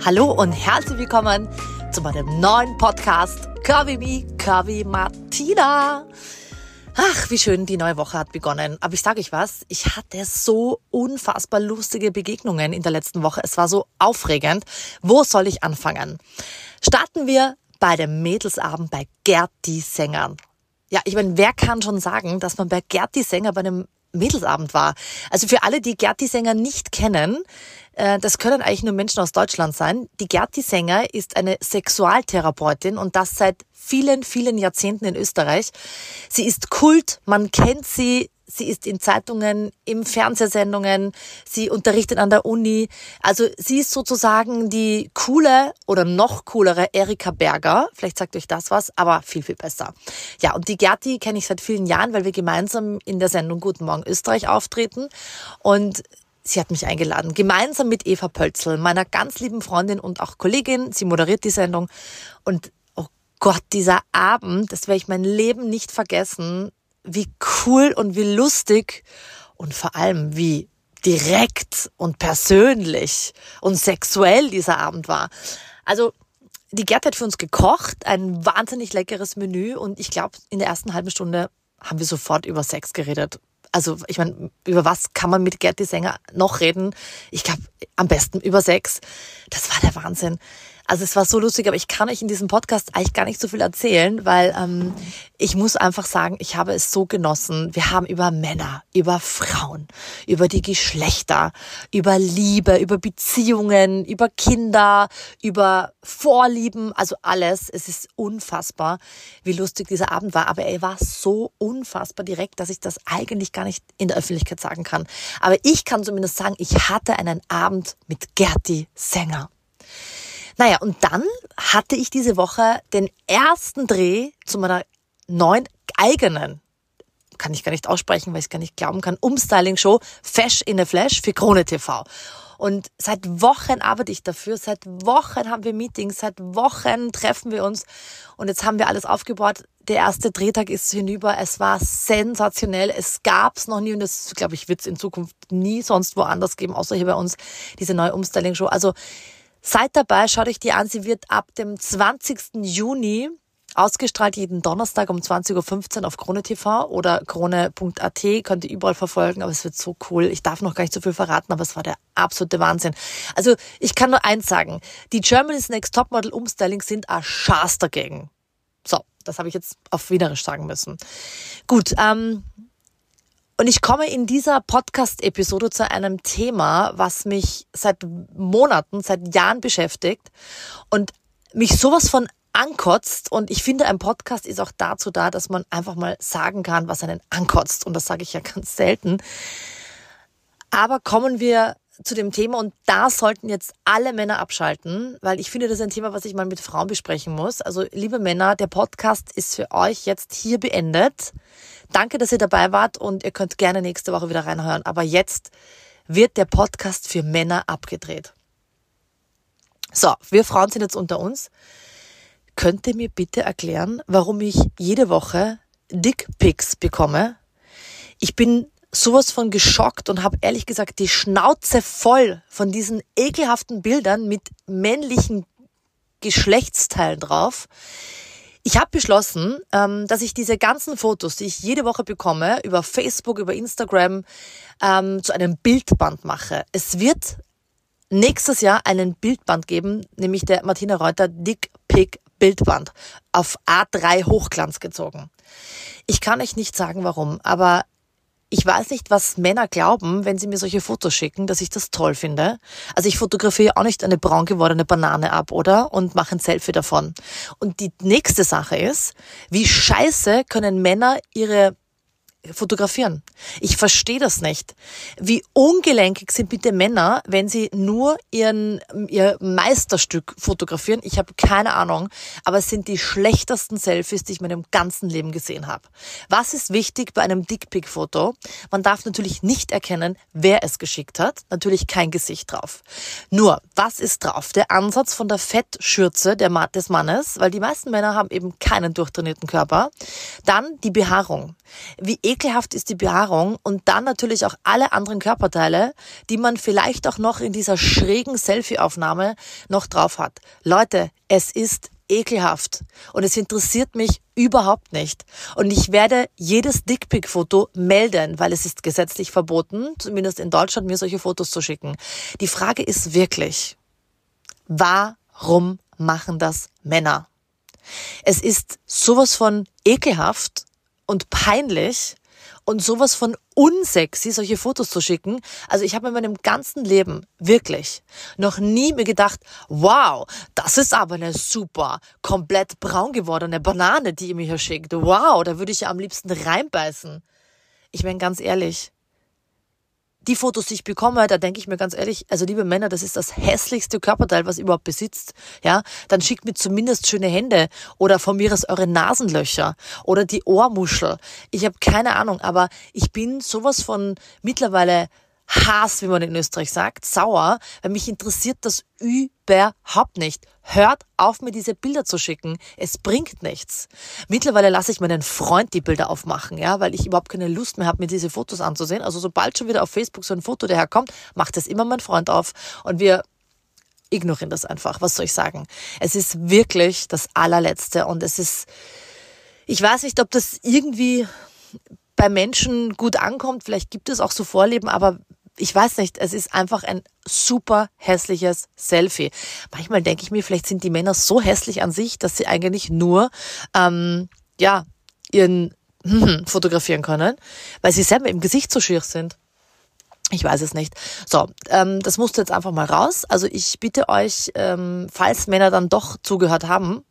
Hallo und herzlich willkommen zu meinem neuen Podcast Curvy Me, Curvy Martina. Ach, wie schön, die neue Woche hat begonnen. Aber ich sage euch was, ich hatte so unfassbar lustige Begegnungen in der letzten Woche. Es war so aufregend. Wo soll ich anfangen? Starten wir bei dem Mädelsabend bei Gerti Sänger. Ja, ich meine, wer kann schon sagen, dass man bei Gerti Sänger bei einem Mädelsabend war? Also für alle, die Gerti Sänger nicht kennen, das können eigentlich nur Menschen aus Deutschland sein. Die Gerti Sänger ist eine Sexualtherapeutin und das seit vielen, vielen Jahrzehnten in Österreich. Sie ist Kult, man kennt sie. Sie ist in Zeitungen, im Fernsehsendungen, sie unterrichtet an der Uni. Also sie ist sozusagen die coole oder noch coolere Erika Berger. Vielleicht sagt euch das was, aber viel, viel besser. Ja, und die Gerti kenne ich seit vielen Jahren, weil wir gemeinsam in der Sendung Guten Morgen Österreich auftreten. Und sie hat mich eingeladen, gemeinsam mit Eva Pölzl, meiner ganz lieben Freundin und auch Kollegin. Sie moderiert die Sendung. Und oh Gott, dieser Abend, das werde ich mein Leben nicht vergessen. Wie cool und wie lustig und vor allem wie direkt und persönlich und sexuell dieser Abend war. Also die Gert hat für uns gekocht, ein wahnsinnig leckeres Menü und ich glaube, in der ersten halben Stunde haben wir sofort über Sex geredet. Also ich meine, über was kann man mit Gerti Sänger noch reden? Ich glaube, am besten über Sex. Das war der Wahnsinn. Also es war so lustig, aber ich kann euch in diesem Podcast eigentlich gar nicht so viel erzählen, weil ich muss einfach sagen, ich habe es so genossen. Wir haben über Männer, über Frauen, über die Geschlechter, über Liebe, über Beziehungen, über Kinder, über Vorlieben, also alles. Es ist unfassbar, wie lustig dieser Abend war, aber er war so unfassbar direkt, dass ich das eigentlich gar nicht in der Öffentlichkeit sagen kann. Aber ich kann zumindest sagen, ich hatte einen Abend mit Gerti Sänger. Naja, und dann hatte ich diese Woche den ersten Dreh zu meiner neuen eigenen, kann ich gar nicht aussprechen, weil ich es gar nicht glauben kann, Umstyling-Show Fesch in a Flash für Krone TV. Und seit Wochen arbeite ich dafür, seit Wochen haben wir Meetings, seit Wochen treffen wir uns und jetzt haben wir alles aufgebaut. Der erste Drehtag ist hinüber, es war sensationell, es gab's noch nie und das, glaube ich, wird es in Zukunft nie sonst woanders geben, außer hier bei uns, diese neue Umstyling-Show. Also seid dabei, schaut euch die an, sie wird ab dem 20. Juni ausgestrahlt, jeden Donnerstag um 20.15 Uhr auf Krone TV oder krone.at, könnt ihr überall verfolgen, aber es wird so cool. Ich darf noch gar nicht so viel verraten, aber es war der absolute Wahnsinn. Also ich kann nur eins sagen, die Germany's Next Topmodel Umstyling sind ein Schaß dagegen. So, das habe ich jetzt auf Wienerisch sagen müssen. Gut, und ich komme in dieser Podcast-Episode zu einem Thema, was mich seit Monaten, seit Jahren beschäftigt und mich sowas von ankotzt. Und ich finde, ein Podcast ist auch dazu da, dass man einfach mal sagen kann, was einen ankotzt. Und das sage ich ja ganz selten. Aber kommen wir zu dem Thema und da sollten jetzt alle Männer abschalten, weil ich finde, das ist ein Thema, was ich mal mit Frauen besprechen muss. Also liebe Männer, der Podcast ist für euch jetzt hier beendet. Danke, dass ihr dabei wart und ihr könnt gerne nächste Woche wieder reinhören. Aber jetzt wird der Podcast für Männer abgedreht. So, wir Frauen sind jetzt unter uns. Könnt ihr mir bitte erklären, warum ich jede Woche Dickpics bekomme? Ich bin sowas von geschockt und habe ehrlich gesagt die Schnauze voll von diesen ekelhaften Bildern mit männlichen Geschlechtsteilen drauf. Ich habe beschlossen, dass ich diese ganzen Fotos, die ich jede Woche bekomme, über Facebook, über Instagram, zu einem Bildband mache. Es wird nächstes Jahr einen Bildband geben, nämlich der Martina Reuter Dickpic Bildband auf A3 Hochglanz gezogen. Ich kann euch nicht sagen, warum, aber ich weiß nicht, was Männer glauben, wenn sie mir solche Fotos schicken, dass ich das toll finde. Also ich fotografiere auch nicht eine braun gewordene Banane ab, oder? Und mache ein Selfie davon. Und die nächste Sache ist, wie scheiße können Männer ihre fotografieren. Ich verstehe das nicht. Wie ungelenkig sind bitte Männer, wenn sie nur ihr Meisterstück fotografieren. Ich habe keine Ahnung, aber es sind die schlechtesten Selfies, die ich in meinem ganzen Leben gesehen habe. Was ist wichtig bei einem Dickpic-Foto? Man darf natürlich nicht erkennen, wer es geschickt hat. Natürlich kein Gesicht drauf. Nur, was ist drauf? Der Ansatz von der Fettschürze des Mannes, weil die meisten Männer haben eben keinen durchtrainierten Körper. Dann die Behaarung. Wie ekelhaft ist die Behaarung und dann natürlich auch alle anderen Körperteile, die man vielleicht auch noch in dieser schrägen Selfie-Aufnahme noch drauf hat. Leute, es ist ekelhaft und es interessiert mich überhaupt nicht. Und ich werde jedes Dickpic-Foto melden, weil es ist gesetzlich verboten, zumindest in Deutschland, mir solche Fotos zu schicken. Die Frage ist wirklich, warum machen das Männer? Es ist sowas von ekelhaft und peinlich und sowas von unsexy, solche Fotos zu schicken. Also ich habe in meinem ganzen Leben wirklich noch nie mir gedacht, wow, das ist aber eine super, komplett braun gewordene Banane, die ihr mir hier schickt. Wow, da würde ich ja am liebsten reinbeißen. Ich meine, ganz ehrlich, die Fotos, die ich bekomme, da denke ich mir ganz ehrlich, also liebe Männer, das ist das hässlichste Körperteil, was ihr überhaupt besitzt. Ja, dann schickt mir zumindest schöne Hände oder von mir aus eure Nasenlöcher oder die Ohrmuschel. Ich habe keine Ahnung, aber ich bin sowas von mittlerweile Hass, wie man in Österreich sagt, sauer, weil mich interessiert das überhaupt nicht. Hört auf, mir diese Bilder zu schicken. Es bringt nichts. Mittlerweile lasse ich meinen Freund die Bilder aufmachen, ja, weil ich überhaupt keine Lust mehr habe, mir diese Fotos anzusehen. Also sobald schon wieder auf Facebook so ein Foto daherkommt, macht es immer mein Freund auf und wir ignorieren das einfach. Was soll ich sagen? Es ist wirklich das Allerletzte und es ist, ich weiß nicht, ob das irgendwie bei Menschen gut ankommt. Vielleicht gibt es auch so Vorlieben, aber ich weiß nicht, es ist einfach ein super hässliches Selfie. Manchmal denke ich mir, vielleicht sind die Männer so hässlich an sich, dass sie eigentlich nur ihren fotografieren können, weil sie selber im Gesicht so schier sind. Ich weiß es nicht. So, das musste jetzt einfach mal raus. Also ich bitte euch, falls Männer dann doch zugehört haben,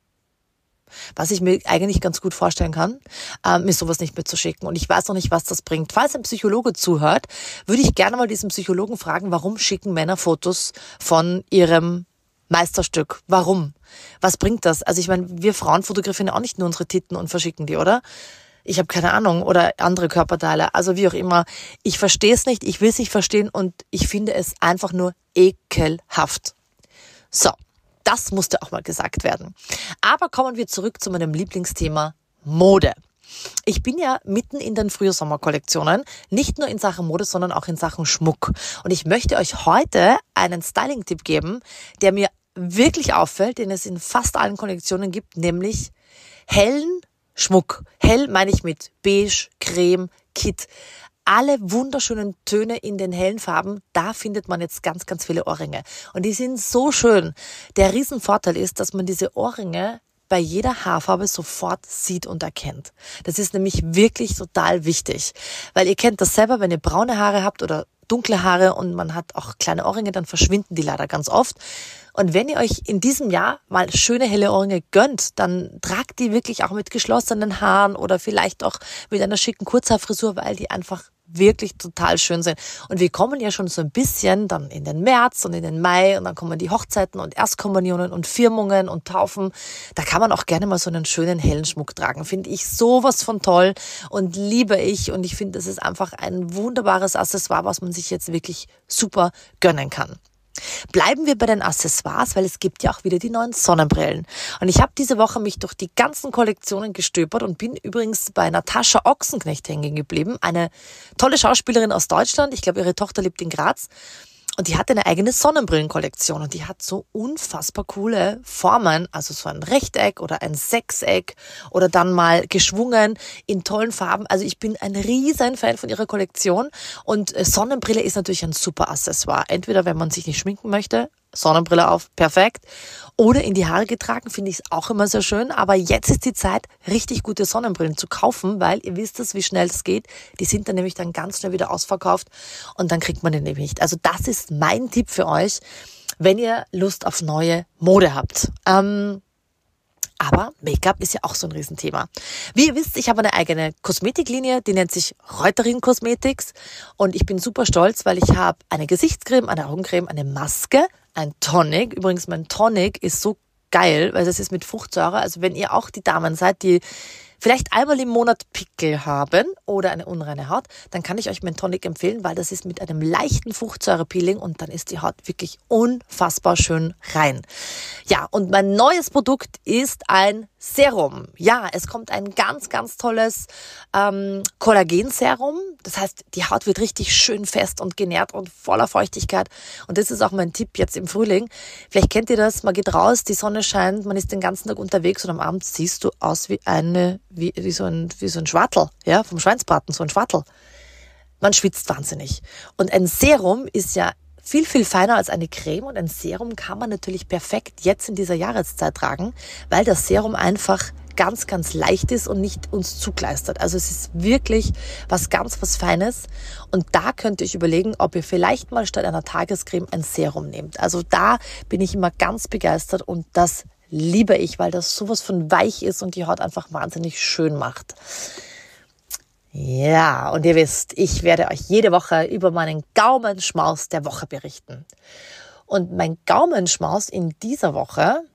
was ich mir eigentlich ganz gut vorstellen kann, mir sowas nicht mehr zu schicken. Und ich weiß noch nicht, was das bringt. Falls ein Psychologe zuhört, würde ich gerne mal diesen Psychologen fragen, warum schicken Männer Fotos von ihrem Meisterstück? Warum? Was bringt das? Also ich meine, wir Frauen fotografieren ja auch nicht nur unsere Titten und verschicken die, oder? Ich habe keine Ahnung. Oder andere Körperteile. Also wie auch immer. Ich verstehe es nicht, ich will es nicht verstehen und ich finde es einfach nur ekelhaft. So. Das musste auch mal gesagt werden. Aber kommen wir zurück zu meinem Lieblingsthema Mode. Ich bin ja mitten in den Frühsommerkollektionen, nicht nur in Sachen Mode, sondern auch in Sachen Schmuck. Und ich möchte euch heute einen Styling-Tipp geben, der mir wirklich auffällt, den es in fast allen Kollektionen gibt, nämlich hellen Schmuck. Hell meine ich mit beige, creme, kit. Alle wunderschönen Töne in den hellen Farben, da findet man jetzt ganz, ganz viele Ohrringe. Und die sind so schön. Der Riesenvorteil ist, dass man diese Ohrringe bei jeder Haarfarbe sofort sieht und erkennt. Das ist nämlich wirklich total wichtig. Weil ihr kennt das selber, wenn ihr braune Haare habt oder dunkle Haare und man hat auch kleine Ohrringe, dann verschwinden die leider ganz oft. Und wenn ihr euch in diesem Jahr mal schöne helle Ohrringe gönnt, dann tragt die wirklich auch mit geschlossenen Haaren oder vielleicht auch mit einer schicken Kurzhaarfrisur, weil die einfach wirklich total schön sind. Und wir kommen ja schon so ein bisschen dann in den März und in den Mai und dann kommen die Hochzeiten und Erstkommunionen und Firmungen und Taufen. Da kann man auch gerne mal so einen schönen hellen Schmuck tragen. Finde ich sowas von toll und liebe ich. Und ich finde, das ist einfach ein wunderbares Accessoire, was man sich jetzt wirklich super gönnen kann. Bleiben wir bei den Accessoires, weil es gibt ja auch wieder die neuen Sonnenbrillen. Und ich habe diese Woche mich durch die ganzen Kollektionen gestöbert und bin übrigens bei Natascha Ochsenknecht hängen geblieben. Eine tolle Schauspielerin aus Deutschland. Ich glaube, ihre Tochter lebt in Graz. Und die hat eine eigene Sonnenbrillenkollektion und die hat so unfassbar coole Formen, also so ein Rechteck oder ein Sechseck oder dann mal geschwungen in tollen Farben. Also ich bin ein riesen Fan von ihrer Kollektion und Sonnenbrille ist natürlich ein super Accessoire. Entweder wenn man sich nicht schminken möchte, Sonnenbrille auf, perfekt. Oder in die Haare getragen, finde ich es auch immer sehr schön. Aber jetzt ist die Zeit, richtig gute Sonnenbrillen zu kaufen, weil ihr wisst es, wie schnell es geht. Die sind dann nämlich dann ganz schnell wieder ausverkauft und dann kriegt man den nämlich nicht. Also das ist mein Tipp für euch, wenn ihr Lust auf neue Mode habt. Aber Make-up ist ja auch so ein Riesenthema. Wie ihr wisst, ich habe eine eigene Kosmetiklinie, die nennt sich Reuterin Cosmetics und ich bin super stolz, weil ich habe eine Gesichtscreme, eine Augencreme, eine Maske, ein Tonic. Übrigens, mein Tonic ist so geil, weil das ist mit Fruchtsäure. Also wenn ihr auch die Damen seid, die vielleicht einmal im Monat Pickel haben oder eine unreine Haut, dann kann ich euch mein Tonic empfehlen, weil das ist mit einem leichten Fruchtsäurepeeling und dann ist die Haut wirklich unfassbar schön rein. Ja, und mein neues Produkt ist ein Serum. Ja, es kommt ein ganz, ganz tolles Kollagenserum. Das heißt, die Haut wird richtig schön fest und genährt und voller Feuchtigkeit. Und das ist auch mein Tipp jetzt im Frühling. Vielleicht kennt ihr das, man geht raus, die Sonne scheint, man ist den ganzen Tag unterwegs und am Abend siehst du aus wie so ein Schwartel, ja, vom Schweinsbraten, so ein Schwartel. Man schwitzt wahnsinnig. Und ein Serum ist ja viel, viel feiner als eine Creme und ein Serum kann man natürlich perfekt jetzt in dieser Jahreszeit tragen, weil das Serum einfach ganz, ganz leicht ist und nicht uns zugleistert. Also es ist wirklich was Feines und da könnt ihr euch überlegen, ob ihr vielleicht mal statt einer Tagescreme ein Serum nehmt. Also da bin ich immer ganz begeistert und das liebe ich, weil das sowas von weich ist und die Haut einfach wahnsinnig schön macht. Ja, und ihr wisst, ich werde euch jede Woche über meinen Gaumenschmaus der Woche berichten. Und mein Gaumenschmaus in dieser Woche,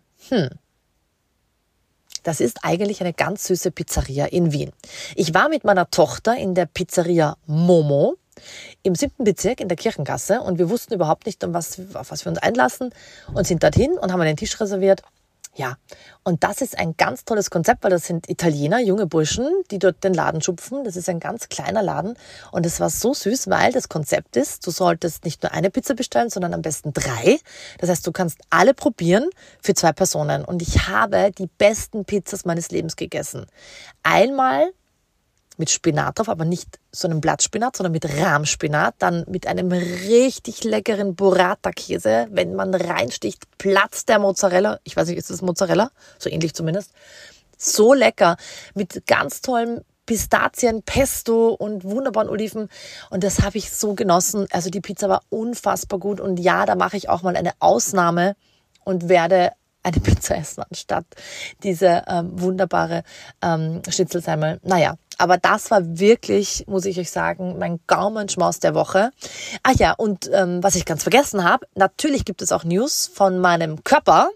das ist eigentlich eine ganz süße Pizzeria in Wien. Ich war mit meiner Tochter in der Pizzeria Momo im 7. Bezirk in der Kirchengasse und wir wussten überhaupt nicht, auf was wir uns einlassen und sind dorthin und haben einen Tisch reserviert. Ja, und das ist ein ganz tolles Konzept, weil das sind Italiener, junge Burschen, die dort den Laden schupfen. Das ist ein ganz kleiner Laden und es war so süß, weil das Konzept ist, du solltest nicht nur eine Pizza bestellen, sondern am besten 3. Das heißt, du kannst alle probieren für 2 Personen und ich habe die besten Pizzas meines Lebens gegessen. Einmal mit Spinat drauf, aber nicht so einem Blattspinat, sondern mit Rahmspinat, dann mit einem richtig leckeren Burrata-Käse. Wenn man reinsticht, platzt der Mozzarella. Ich weiß nicht, ist das Mozzarella? So ähnlich zumindest. So lecker. Mit ganz tollem Pistazien, Pesto und wunderbaren Oliven. Und das habe ich so genossen. Also die Pizza war unfassbar gut. Und ja, da mache ich auch mal eine Ausnahme und werde eine Pizza essen anstatt diese wunderbare Schnitzelsemmel. Naja, aber das war wirklich, muss ich euch sagen, mein Gaumenschmaus der Woche. Ach ja, und was ich ganz vergessen habe, natürlich gibt es auch News von meinem Körper,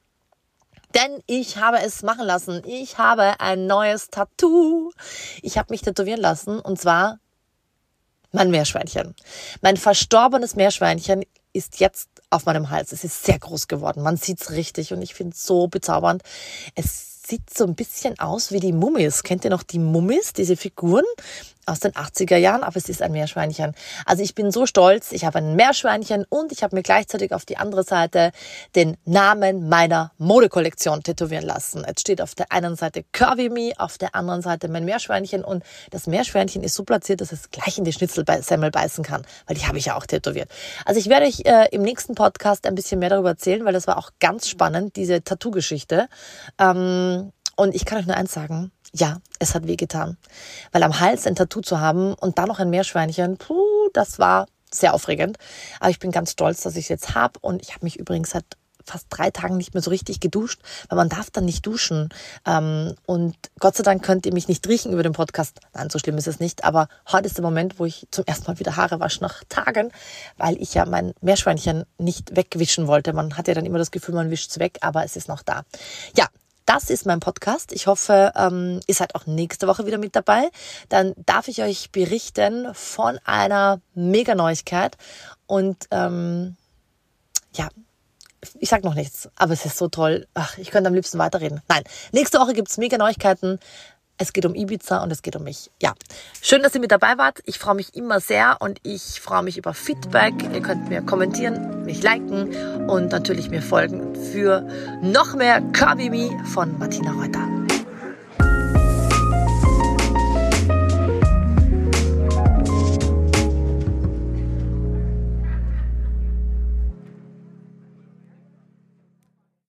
denn ich habe es machen lassen. Ich habe ein neues Tattoo. Ich habe mich tätowieren lassen und zwar mein Meerschweinchen. Mein verstorbenes Meerschweinchen ist jetzt auf meinem Hals. Es ist sehr groß geworden. Man sieht's richtig und ich finde es so bezaubernd. Es sieht so ein bisschen aus wie die Mummis. Kennt ihr noch die Mummis, diese Figuren aus den 80er Jahren? Aber es ist ein Meerschweinchen. Also ich bin so stolz. Ich habe ein Meerschweinchen und ich habe mir gleichzeitig auf die andere Seite den Namen meiner Modekollektion tätowieren lassen. Es steht auf der einen Seite Curvy Me, auf der anderen Seite mein Meerschweinchen und das Meerschweinchen ist so platziert, dass es gleich in die Schnitzelsemmel beißen kann, weil die habe ich ja auch tätowiert. Also ich werde euch im nächsten Podcast ein bisschen mehr darüber erzählen, weil das war auch ganz spannend, diese Tattoo-Geschichte. Und ich kann euch nur eins sagen, ja, es hat wehgetan. Weil am Hals ein Tattoo zu haben und dann noch ein Meerschweinchen, das war sehr aufregend. Aber ich bin ganz stolz, dass ich es jetzt habe. Und ich habe mich übrigens seit fast 3 Tagen nicht mehr so richtig geduscht, weil man darf dann nicht duschen. Und Gott sei Dank könnt ihr mich nicht riechen über den Podcast. Nein, so schlimm ist es nicht. Aber heute ist der Moment, wo ich zum ersten Mal wieder Haare wasche nach Tagen, weil ich ja mein Meerschweinchen nicht wegwischen wollte. Man hat ja dann immer das Gefühl, man wischt es weg, aber es ist noch da. Ja, das ist mein Podcast. Ich hoffe, ihr seid auch nächste Woche wieder mit dabei. Dann darf ich euch berichten von einer Mega-Neuigkeit. Und ja, ich sag noch nichts, aber es ist so toll. Ach, ich könnte am liebsten weiterreden. Nein, nächste Woche gibt's Mega-Neuigkeiten. Es geht um Ibiza und es geht um mich. Ja, schön, dass ihr mit dabei wart. Ich freue mich immer sehr und ich freue mich über Feedback. Ihr könnt mir kommentieren, mich liken und natürlich mir folgen für noch mehr Curvy Me von Martina Reuter.